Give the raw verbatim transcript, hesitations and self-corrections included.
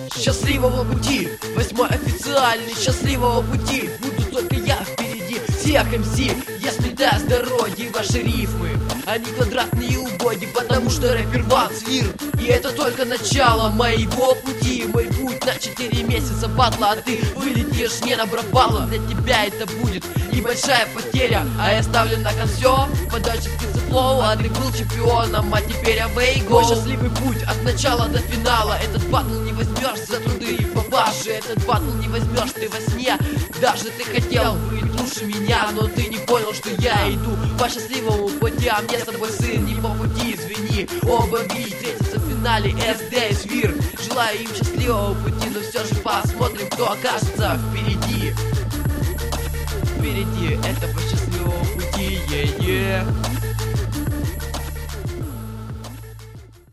Счастливого пути, восьмой официальный счастливого пути. Буду только я впереди всех эм си. Я сметаю с дороги ваши рифмы, они квадратные и убоги, потому что рэпер Ван Свир. И это только начало моего пути. Мой путь на четыре месяца батла, а ты вылетишь, не набрав балла. Для тебя это будет небольшая потеря, а я ставлю на кон всё. Подача птицефлоу, а ты был чемпионом, а теперь away go. Мой счастливый путь от начала до финала. Этот батл не возьмешь за труды и папаши. Этот батл не возьмешь ты во сне. Даже ты хотел быть лучше меня, но ты не понял, что я иду по счастливому пути, а мне с тобой, сын, не по пути, извини. Оба ви встретятся в финале, эс дэ и Свир. Желаю им счастливого пути, но все же посмотрим, кто окажется впереди. Впереди этого счастливого пути, е-е.